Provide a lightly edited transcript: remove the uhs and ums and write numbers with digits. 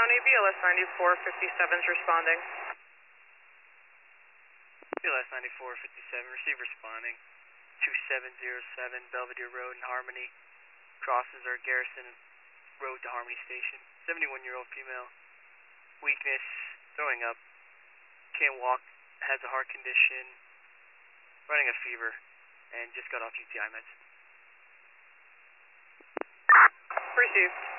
County, BLS 9457 is responding. BLS 9457, receive responding. 2707 Belvedere Road in Harmony. Crosses our Garrison Road to Harmony Station. 71-year-old female. Weakness, throwing up, can't walk, has a heart condition, running a fever, and just got off UTI meds. Received.